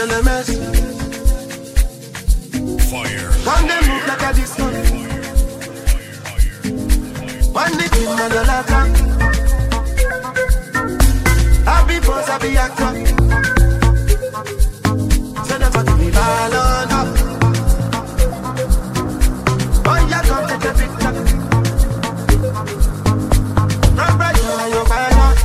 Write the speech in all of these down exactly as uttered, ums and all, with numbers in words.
kill a mess. Fire. Come they move like a disco. One day in the lata. I be boss, I be actor. So that's what we ball on up. Oh, yeah, come take a picture. Run right on your fire.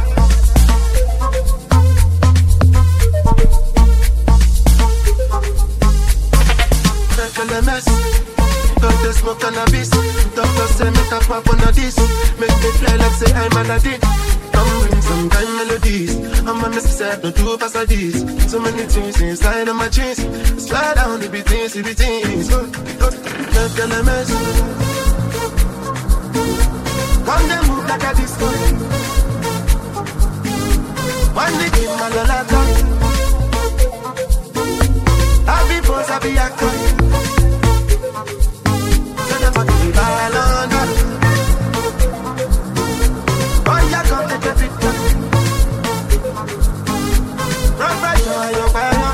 Kill a mess. Doctor smoke cannabis. Doctor say make a pop on a this. Make me fly like say I'm Aladdin. Come bring some kind melodies. I'm a messy set, no two pass like this. So many things inside of my jeans. Slide down the beatings, the beatings. Go, go, go, kill a mess. Come they move like a disco. One day in my lolata. I be boss, I be actor. We ball on up. Oh, yeah, come take a picture. Run right on your fire.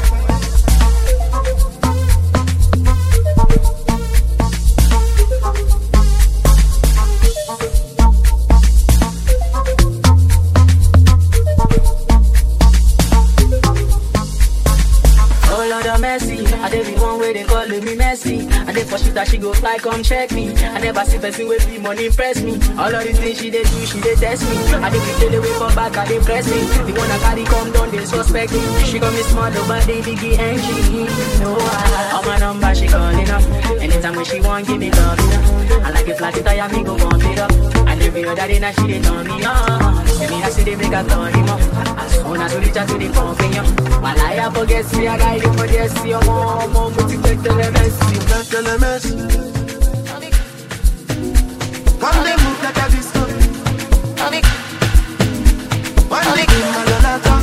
Oh, Lord of mercy, I did be one way they call me messy. I did for shit that she go fly, come check me. I never see person with me, money impress me. All of these things she they do, she they test me. I did be tell away from back, I they press me. The one I carry come down, they suspect me. She got me small, but they biggie and she no, I, on my number, she calling up. Anytime when she want, give me love, you know. I like it flat, it I me go bump it up. And every other day, now she they turn me on. See me, I see they make a turn him up. As soon as we reach out to the pumping up. While I forget, see I got you for this, see your mom, mom, but you take the mess. Kill a mess. Come they move like a disco. One day in my lolata.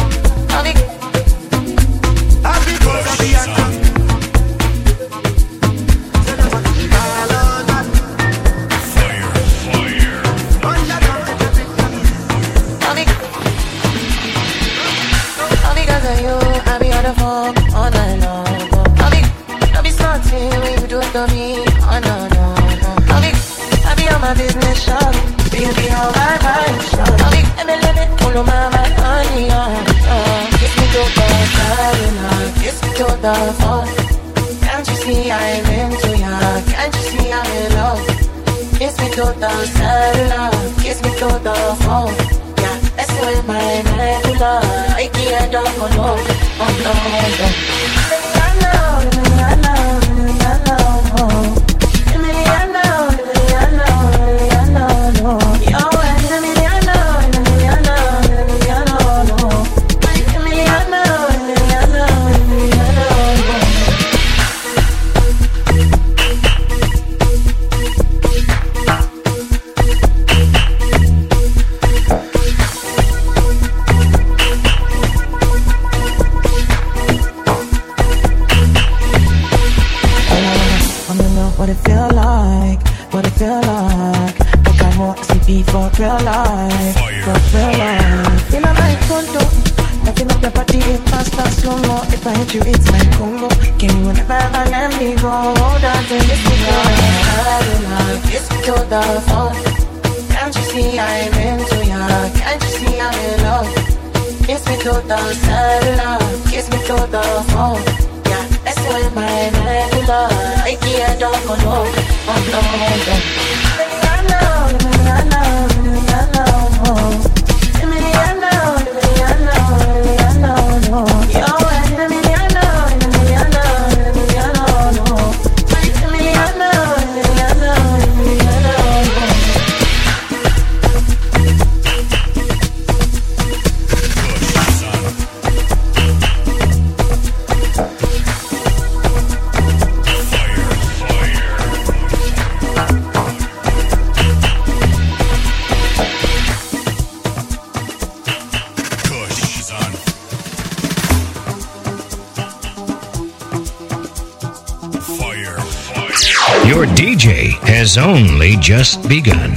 I be boss, I be actor. So that's what we ball on up. Fire, fire. Oh, yeah, come take a picture. All because of you, I be on the phone all night long. Don't be starting when you do it to me. Oh no, no, no. I'll be, I'll be on my business shop. You be on my vibe shop. I'll be, let me let it pull on my vibe, honey, oh, oh. Kiss me to the side, kiss me to the phone. Can't you see I'm into ya? Can't you see I'm in love? Kiss me to the side, kiss me to the phone. Yeah, that's when my nebula. I can't don't go low, oh no, no. What it feel like, what it feel like. Like I want to be for real life, for real life. Feel like condo, nothing up your body in fast and slow mo. If I hit you, it's my combo. Give me whatever and let me go. Hold on to this me go. Kiss me to the phone. Can't you see I'm into ya? Can't you see I'm in love? Kiss me to the cellular, kiss me to the phone. That's why my nebula, I can't don't go low, oh no, no. I know, I know, I know, I know, I know, I know, no. Yo, I know, I know, I know, I know, no. I know, I know, I know, no. Your D J has only just begun.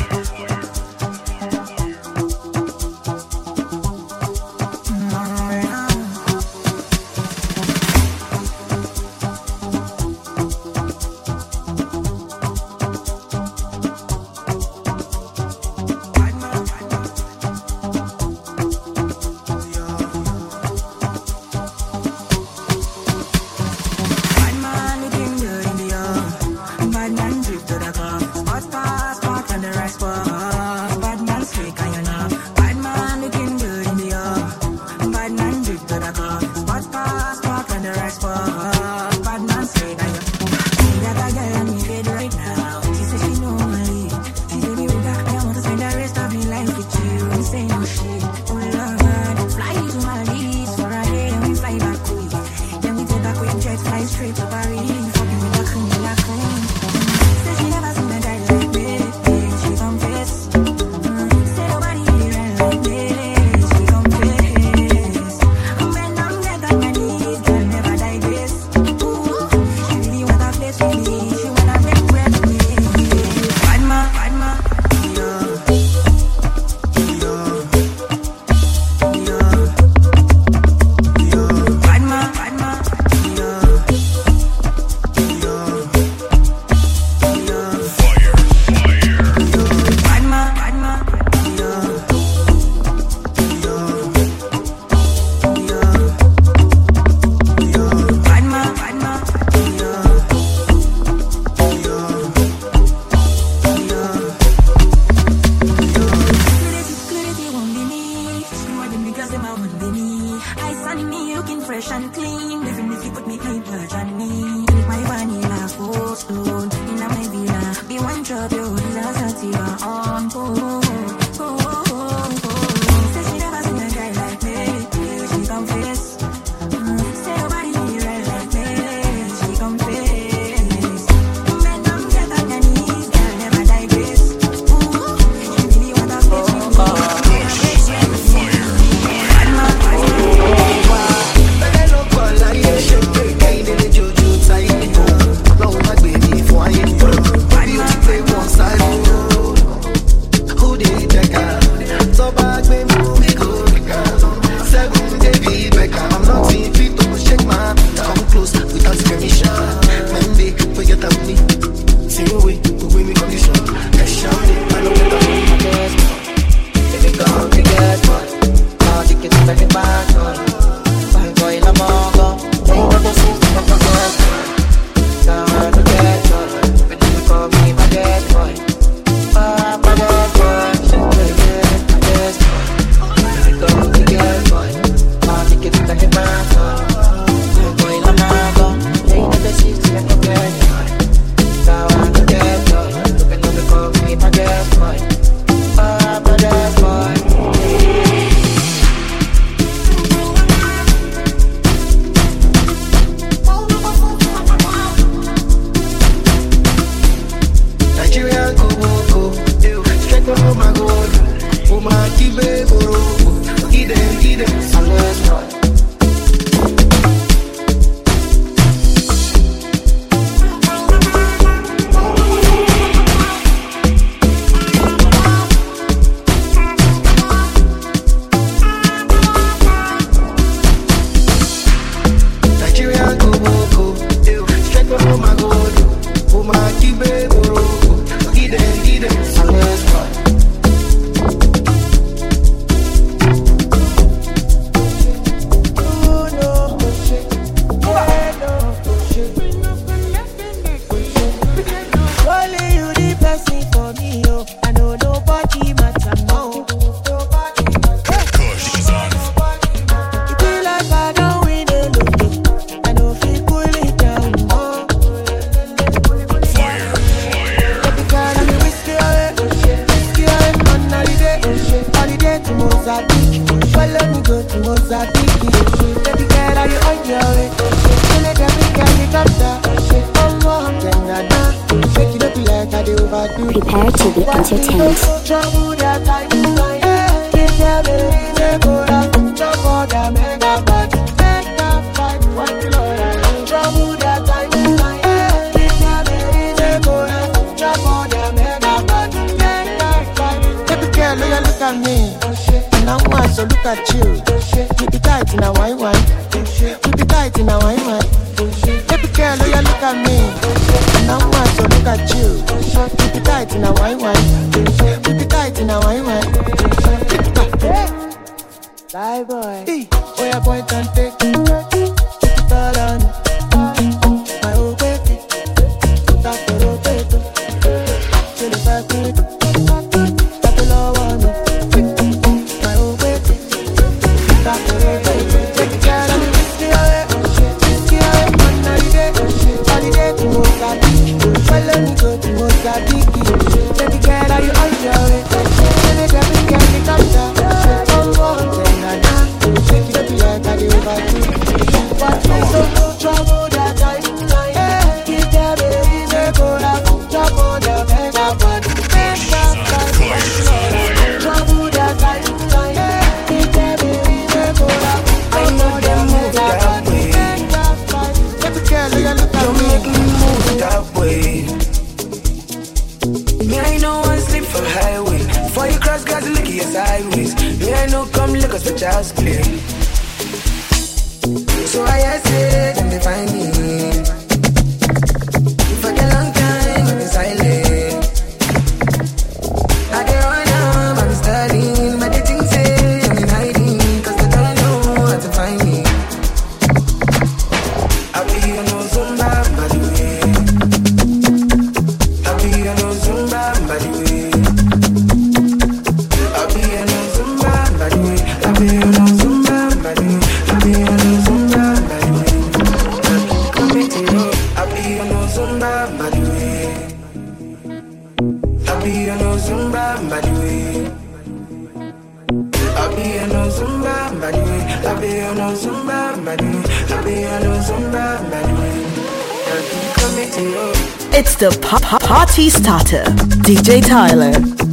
Prepare to be entertained. Look at me, and I want so look at you. Keep it tight in a wine wine. Keep it tight in a wine wine. Baby girl, look at me, and I want so look at you. Keep it tight in a wine wine. Keep it tight in a wine wine. Bye boy. Hey, where your point and take it all on. My old baby, that's the road baby. Till the five minutes. Just play. So I said, and they find me. For a long time, I've been silent. I get run up, I'm studying. But they think say I'm in hiding, cause they don't know how to find me. I'll be on no Zumba, by the way. I'll be on no Zumba, by the way. I'll be on no Zumba, by the way. I'll be on no Zumba, by the way. I'll be on no Zumba, by the way. I'll be on no Zumba, by the way. I'll be on no Zumba, by the way. I'll be on no Zumba, by the way. I'll be on no Zumba, by the way. I'll be on no Zumba, by the way. It's the pop pop party starter, D J Tyler.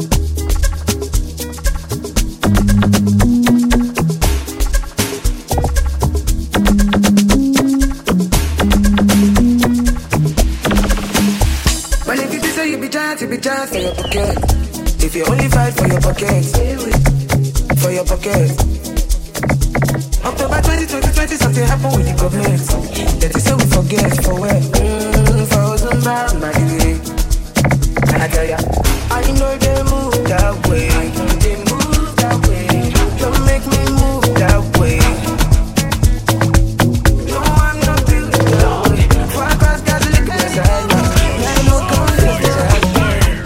Well, if you be so, you be chance, you be chance for your pocket. If you only fight for your pocket, for your pocket. October twenty twenty, twenty something happened with the government. That is so we forget for where. Mm, for Zumba, my way. And I tell ya, I know they move that way. I know they move that way. Don't make me move that way. No, I'm not feeling that way. For I cross God's lick beside me. I know come live beside me.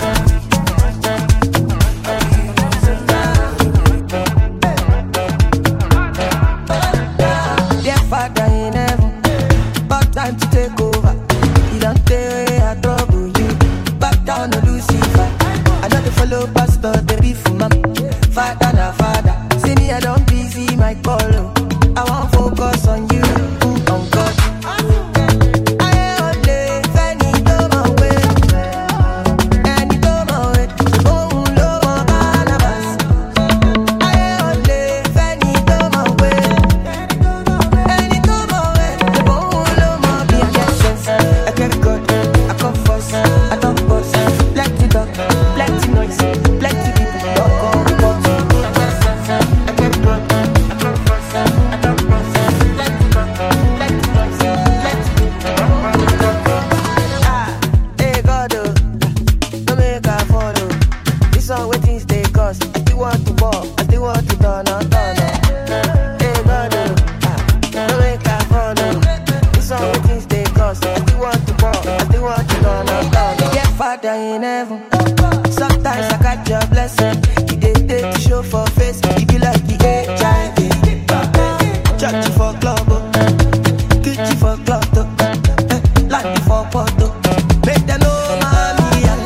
Dear Father in heaven, about time to take over. You don't take I trouble you. Back down to Lucifer. I know the follow pastor, the beef mom. Father na father. See me, I don't busy my call. I want focus on you, on God. I only Fanny do my way. And you do my way. Oh, Lord, Barnabas. I only Fanny do my way. And you do my way. Oh, Lord, my be a sense. I carry God, I come first, I don't boss. Plenty talk, plenty noise, plenty people talk on the box. I carry God, I come first, I don't boss. Plenty talk, plenty noise, plenty people talk on the box. Ah, hey God, oh, don't make a follow. Sometimes I got your blessing. You did take show for face. You be like the H I V. Church for club, kitchen for club, like for photo. Make them know mommy.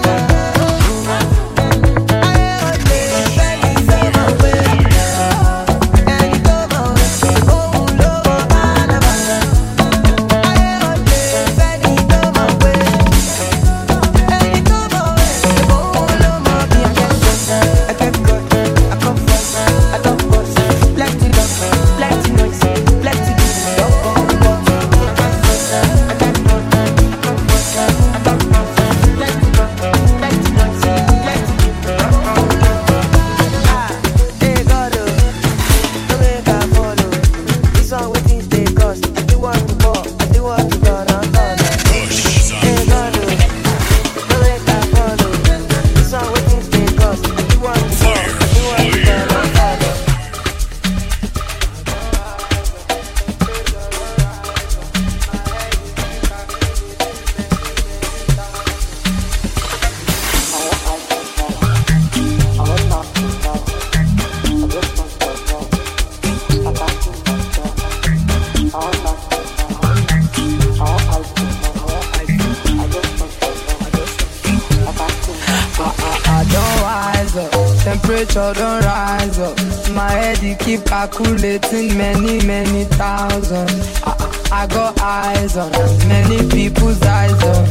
Don't rise up. My head, you keep calculating many, many thousands. I, I got eyes on many people's eyes on.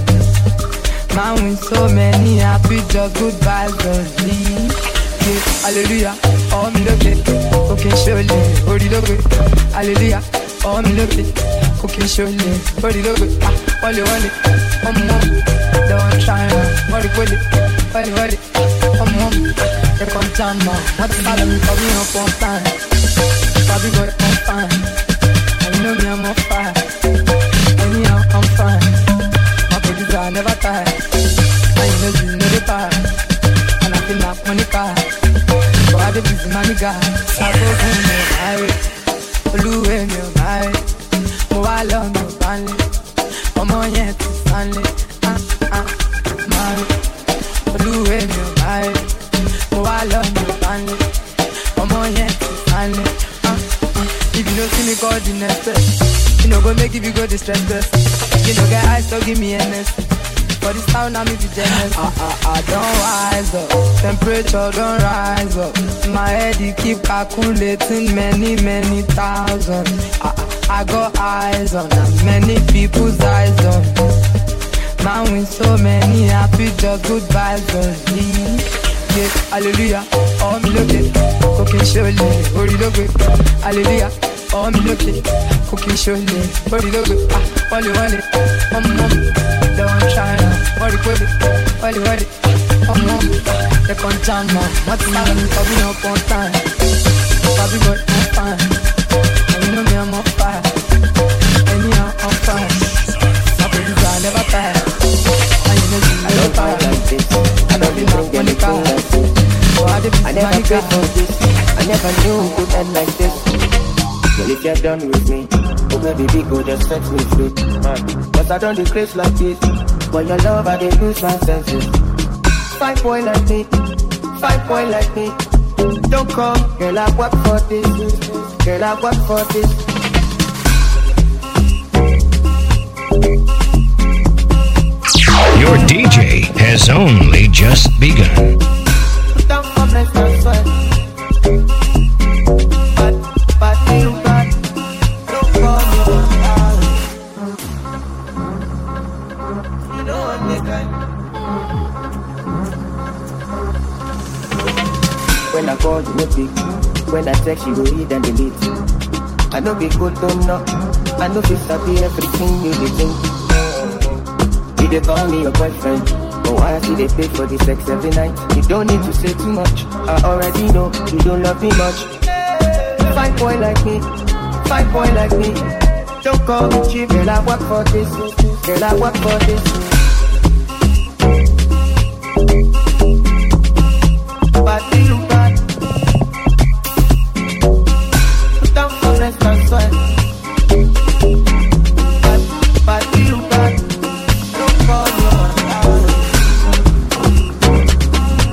Man with so many happy, just good vibes on me. Yeah, hallelujah, oh me look it, okay surely, body look it. Hallelujah, oh me look it, okay surely, body look it. Ah, wally wally, um um, don't try now, body body, body body, um um. Here come John now, what's the matter with me up on time? Bobby boy on fine, and you know me I'm on fire. Anyhow I'm fine, my producer I never tire. And you know you know the time, and I feel like money car. So I dey busy money guy, I go home me marry, Oluwe mi o marry, mo wa lọ mi o banle, ọmọ yẹn ti sanle, ah ah marry, Oluwe mi o marry. Oh, I love you, family. Come on, yeah, family. Uh, uh. If you don't see me, call the next best. You know, go make if you go distress best. You know, get eyes, so give me an S. For this town, I'm if you jealous. Uh, uh, uh, don't rise up. Temperature, don't rise up. My head, you keep calculating many, many thousands. Uh, I got eyes on many people's eyes on. Man with so many happy, just good vibes on me. Yeah, hallelujah, oh me look it, cooking surely, body look it. Hallelujah, oh me look it, cooking surely, body look it. Ah, wally wally, um um, don't try now, body body, wally wally, um um. They come down now, what's the matter with coming up on time? Bobby boy I'm fine, and you know me I'm on fire. Anyhow I'm fine, my producer I never tire. And you know you never tire. I don't think I'm gonna car. I never prayed for this. I never knew it would end like this. Well, if you're done with me, oh baby, big go just set me free. Cause I don't decrease like this. When your love, I dey lose my senses. Fine boy like me, fine boy like me. Don't come, girl, I work for this. Girl, I work for this. Your D J has only just begun. Don't come, let's not sweat. But, but you got, don't call me out. You know what they got. When I call you, no pick. When I text you, go read and delete. I know be good, don't know. I know be sabi everything you dey think. They call me your boyfriend, but why I see they pay for the sex every night? You don't need to say too much. I already know you don't love me much. Fine boy like me, fine boy like me. Don't call me cheap, girl. I work for this, girl. I work for this. But you got, put down for rest and sweat. But, but you got.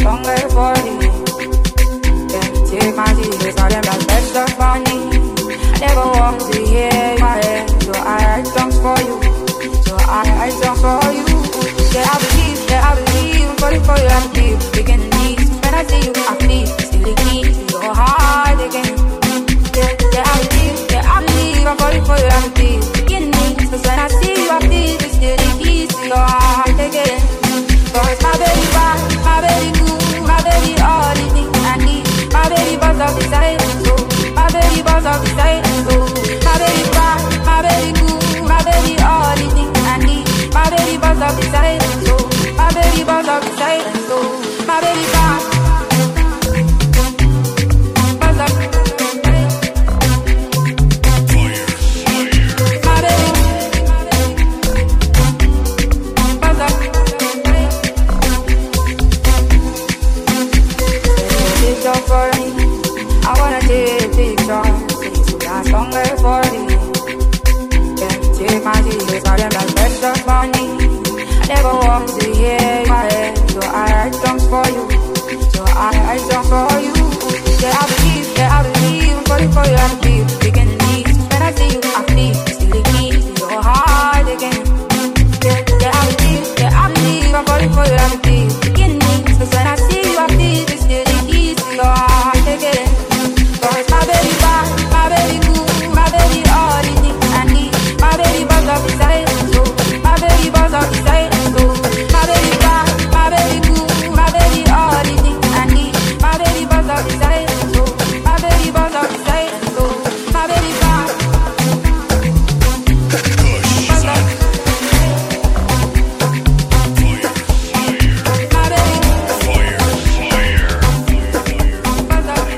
stronger for you. Then take my Jesus, all them that best of funny. I never want to hear my head, so I write songs for you. So I write songs for you. Yeah, I believe, yeah, I believe, I'm falling for you, I believe. Beginning knees, when I see you, I feel, still the keys to your heart again. Yeah, yeah, I believe, yeah, I believe, I'm falling for you, I believe. Beginning knees, cause when I see you, I feel, still the keys to your heart again. Cause my baby bad, my baby good, my baby all the things I need. My baby buzz off the side, so my baby buzz off the side, so my baby bad, my baby good, my baby all the things I need. My baby buzz off the side, so my baby buzz off the side, so my baby bad, buzz off the side. My baby buzz off the side. Picture for me, I wanna take a picture. Please, you got stronger for me. Then take my Jesus, all them that best of money. I never want to hear my head, so I write songs for you. So I write songs for you. Yeah, I believe, yeah, I believe, I'm falling for you, I believe. Beginning knees, when I see you, I feel, still the keys to your heart again. Yeah, yeah, I believe, yeah, I believe, I'm falling for you, I believe. Beginning knees, cause when I see you, I feel, still the keys to your heart again. Cause my baby bad, my baby good, my baby all the things I need. My baby buzz off the side, so my baby buzz off the side, so my baby bad, my baby good, my baby all the things I need. My baby buzz off the side, so my baby buzz off the side, so my baby bad. Buzz off. My baby. Buzz off.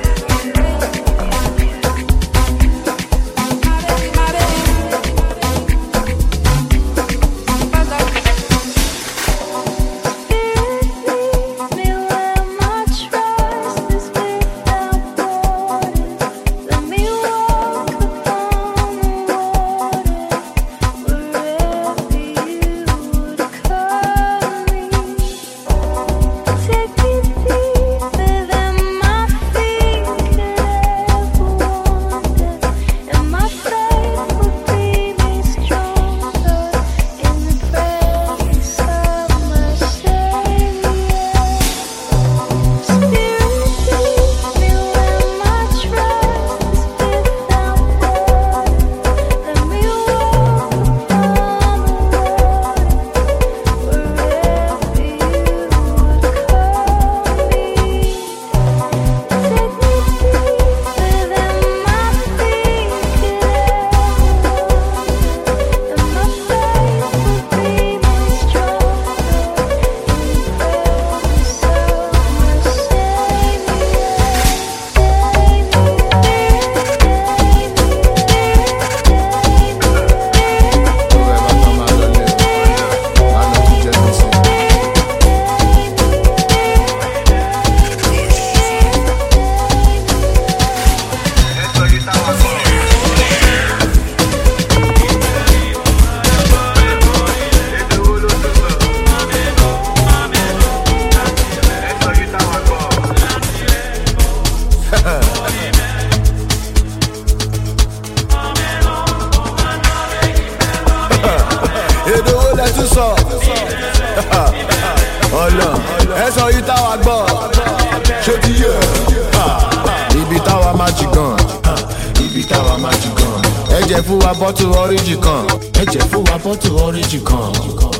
Bottle origin kan, ẹ jẹ́ fún wa bottle origin kan.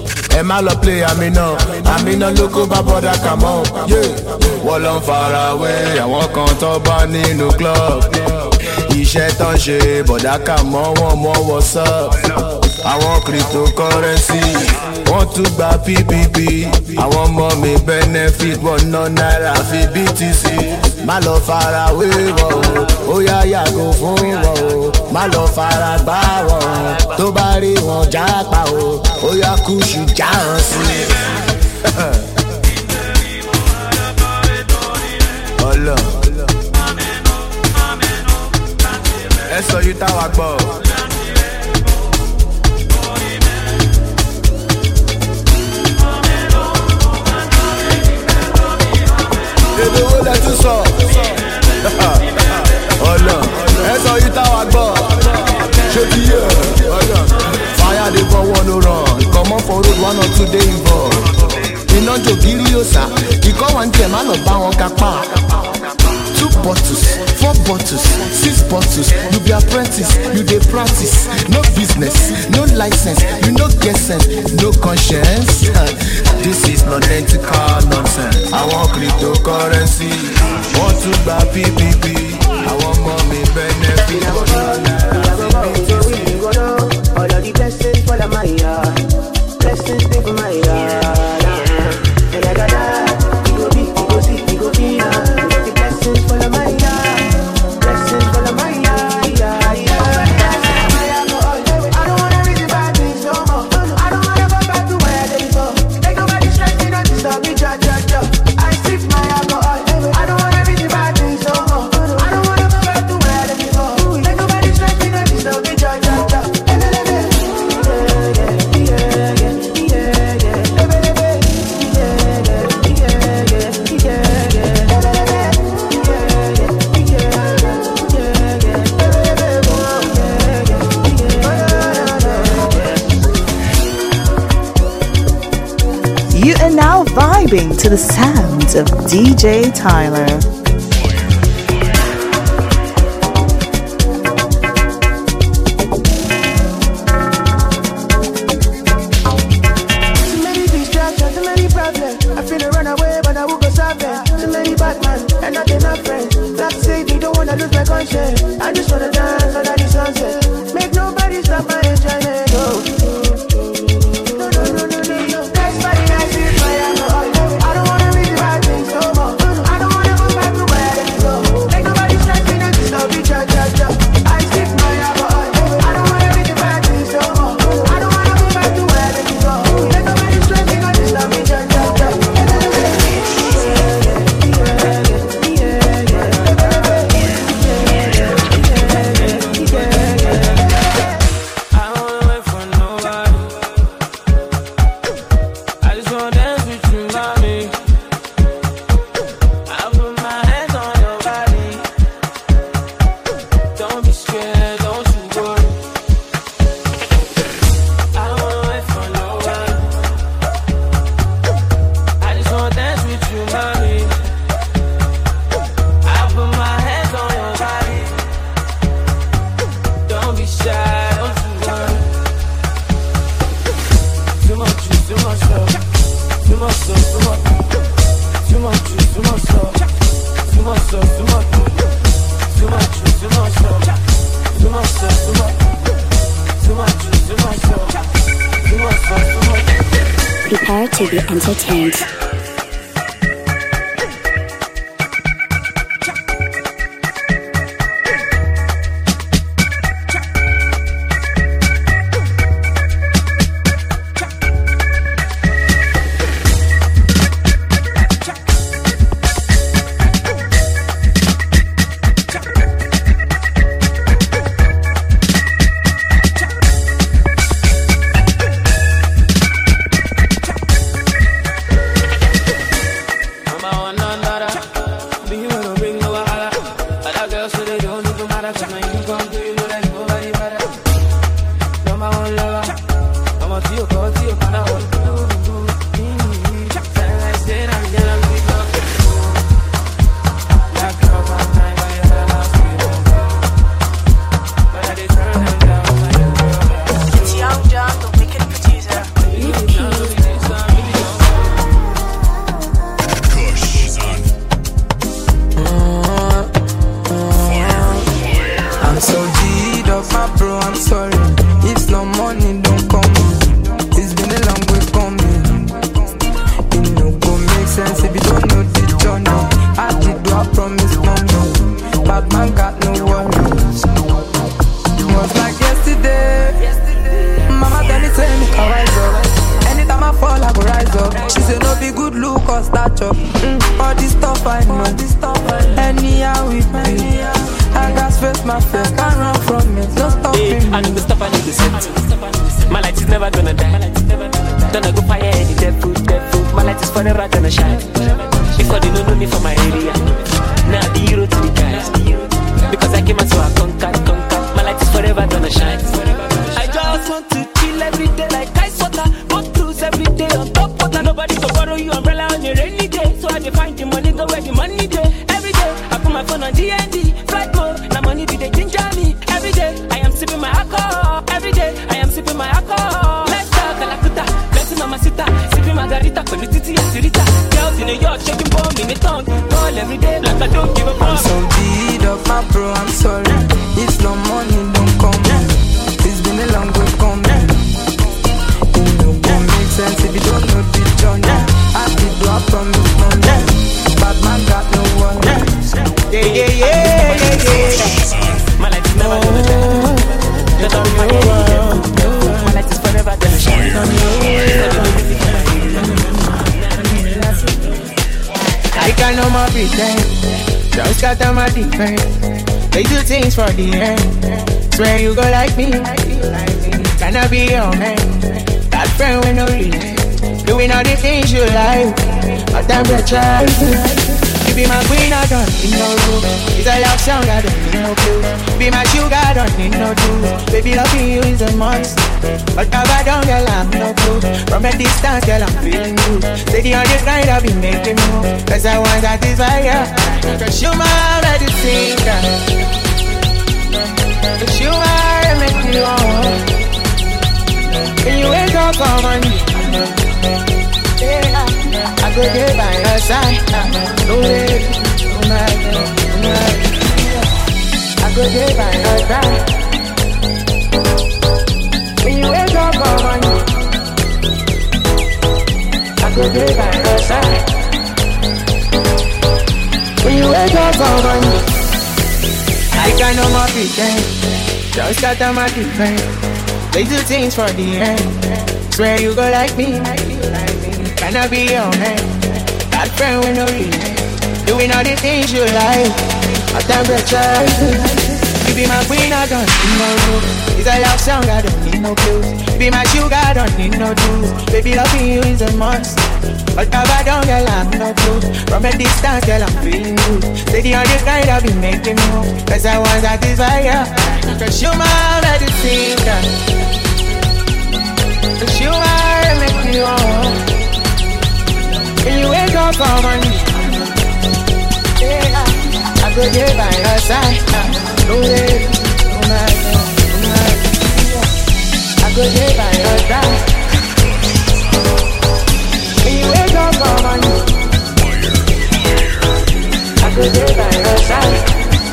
Ẹ má lọ play Amina, Amina ló kó bá bọ́dà kà mọ́. Wọ́n lọ ń fara wé àwọn kan tó bá nínú club. Iṣẹ́ tán ṣe bọ̀dà kà mọ́ wọn mọ́ what's up. Àwọn cryptocurrency wọ́n tún gba P P P. Àwọn ọmọ mi benefit wọ́n ná náírà fi B T C. Má lọ fara wé wọ́n o, ó yá yàgò fún wọ́n o. Má lọ fara gbá wọ́n o, tó bá rí wọn jápa o, ó yá kùsù já hàn sí. Ọlọ ẹ sọ yìí táwa gbọ́. èdè wo lẹ tún sọ. ọ̀nà ẹ sọ yìí táwa gbọ́ ṣé kí yẹ ọ̀nà. fire dey for one no run comot for road one or two dey involved. iná jò gírí yóò sá ikọ́ wa ń tẹ̀ má lọ bá wọn kápá. Two bottles, four bottles, six bottles. You be apprentice, you dey practice. No business, no license, you no get sense, no conscience. This is non-ethical nonsense. I want cryptocurrency, want to buy P P P. I want mommy benefit. All of the blessings for my yard, blessings stay for my yard. And I got that, we go be, we go see, we go be now. Blessings full of my yard, blessings full of my yard, yeah, yeah. I don't wanna read the bad things no more. I don't wanna go back to where I did before. Make nobody stress me, not disturb me, ja, ja, ja. I sip my alcohol. I don't wanna read the bad things no more. I don't wanna go back to where I did before. Make nobody stress me, not disturb me, ja, ja, ja. You are now vibing to the sounds of D J Tyler. Too many distractions, too many problems. I feel to run away, but I will go solve them. Too many bad men and not enough friends. Like say they don't wanna lose my conscience. I just wanna dance under the sunset. Make nobody stop my enjoyment. Oh. No, no, no, no, no, no. That's why I see fire. I don't wanna read the bad things no more. I don't wanna go back to where I go. Make nobody stress me, not disturb me, ja, ja, ja. I sip my alcohol. I don't wanna read the bad things no more. I don't wanna go back to where I go. Make nobody stress me, not disturb me, ja, ja, ja. Prepare to be entertained. Don't go fire any dead food, dead food. My light is for the rat and the shine. If Before they don't know me from my area. Now the hero to the guys. Because I came out so I conquer, conquer. My light is forever gonna shine. I just want to chill every day like ice water. Go cruise every day on top water. Nobody can borrow you umbrella on a rainy day. So I find the money, go where the money day. Every day I put my phone on D and D. Flight mode, now money be they ginger me. Every day I am sipping my alcohol. Every day I am sipping my alcohol. Let's talk Calacuta, let's mamacita. Sipping margarita, con the titi and sirita. Girls in New York shaking bomb in the tongue. Call every day like I don't give a fuck. I'm so beat up, my bro, I'm sorry. If no money don't come, it's been a long way coming. It no gon' make sense if you don't know the journey. I did drop from the Monday, but man got no one. Yeah, yeah, yeah, yeah, yeah. My life is never gonna change. Let all my energy. My life is forever gonna shine. I got no more pretend. Just got on my defense. They do things for the end. Swear you go like me. Can I be your man? That friend with no reason. Doing all the things you like. But I'm your child. You be my queen, I don't need no room. It's a love song, I don't need no clue. Be my sugar, I don't need no juice. Baby, loving you is a must. But if I don't, girl, I'm no clue. From a distance, girl, I'm feeling good. Steady on the grind, I'll be making move. Cause I want that desire. Cause you my medicine, girl. Cause you my remedy, oh. When you wake up, come on. Yeah, I go there by your side. No way, no matter, no matter. I go there by your side. When you wake up, come on. I go there by your side. When you wake up, come on. I got no more pretend. Just got on my defense. They do things for the end. Swear you go like me. Can I be your man? That friend with no reason. Doing all the things you like. A temperature. You be my queen, I don't need no roof. It's a love song, I don't need no clues. Be my sugar, I don't need no juice. Baby, loving you is a must. But if I don't, girl, I'm no clue. From a distance, girl, I'm feeling good. Steady on the grind, I'll be making move. Cause I want that desire. Cause you my medicine, girl. Cause you my remedy, oh. When you wake up, come on. Yeah, I go there by your side. No way, no matter, no matter. I go there by your side. When you wake up, come on. I go there by your side.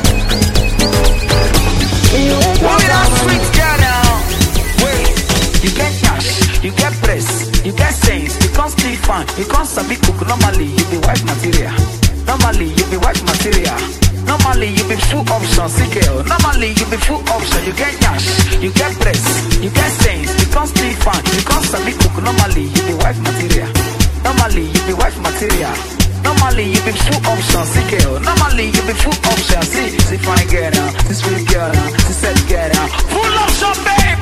When you wake up, come on. Sweet girl now. Wait, you get cash, you get press, you get sense, you can't stay fun, you can't sabi cook. Normally you be wife material. Normally you be wife material. Normally you be full option, see girl. Normally you be full option. You get cash, you get press, you get sense, you can't stay fun, you can't sabi cook. Normally you be wife material. Normally you be wife material. Normally you be full option, see girl. Normally you be full option, see see fine girl now, see sweet girl now, see sad girl now. Full option, babe.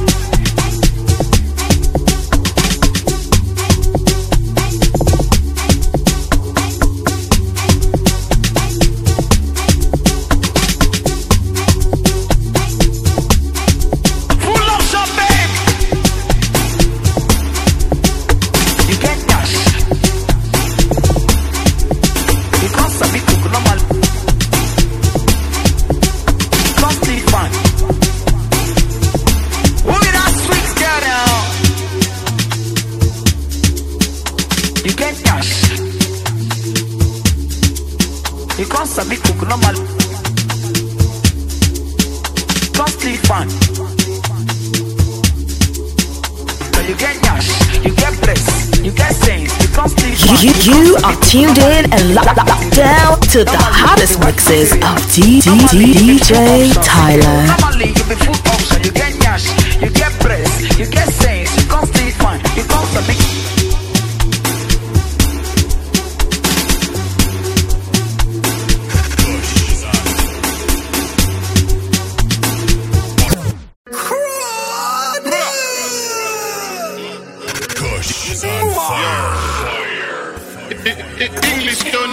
You, you are tuned in and locked down to the hottest mixes of D J Tyler. Normally you be full option, you get cash, you get press, you get sense, you can't stay fine, you can't submit. English don't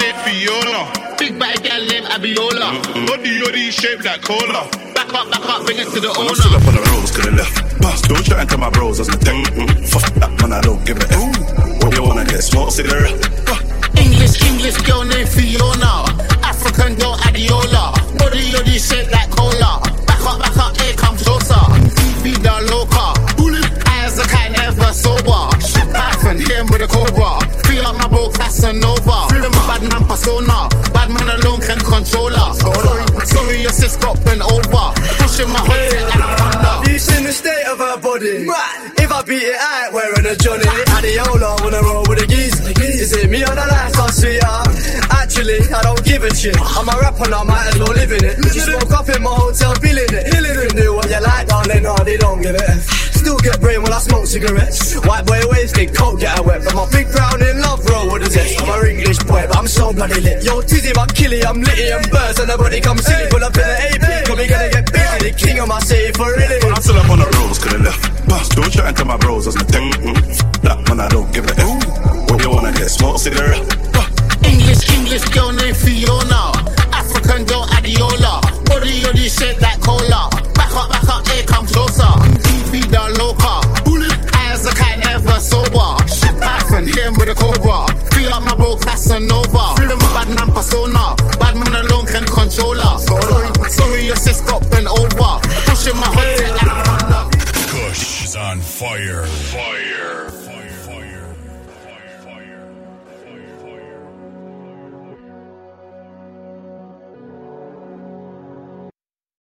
Fiona. Big bad gal named Abiola. Body yoddy shaped like cola. Back up, back up, bring it to the owner. I'm still up on the roads to the left. Boss, don't try and tell my bros as my tech. Mm-hmm. Fuck that man, I don't give a F. What you wanna get? Smoke cigarette? English, English girl named Fiona. African girl Adiola. Body yoddy shaped like cola. Back up, back up, here come closer. Vida loca. Eyes are kind ever sober. Python, hit him with a cobra. Feel like my bro Casanova. Feeling my bad man persona. Bad man alone can control her. Sorry, sorry your sis got bent over. Pushing my hood like a Honda. You seen the state of her body? If I beat it, I ain't wearing a Johnny. Adiola when I roll with the geese. Is it me on the lifestyle, sweetheart? Actually, I don't give a shit. I'm a rapper now, might as well live in it. Just woke up in my hotel, feeling it. You can do what you like, darling, no, they don't give it. Still get brain when I smoke cigarettes. White boy wasted, coke get a wet. I'm a big brown in love, roll with a zest. I'm a English boy, but I'm so bloody lit. Yo, Tizzy, my killie, I'm litty and birds. And nobody come silly, pull up in the A P. Cause we gonna get busy, the king of my city for really. I'm still up on the roads to the left. Boss, don't try and tell my bros as my tech. Mm-hmm. That man, I don't give a F. What you wanna get? Smoke cigarette? English, English girl named Fiona. African girl Adiola. Body yoddy shaped like cola. Back up, back up, here come closer. Vida loca. Eyes are kind ever sober. Python, hit him with a cobra. Feel like my bro Casanova. Feeling my bad man persona. Bad man alone can control her. Sorry, sorry your sis got bent over. Pushing my hood like a Honda. Kush is on fire. Fire.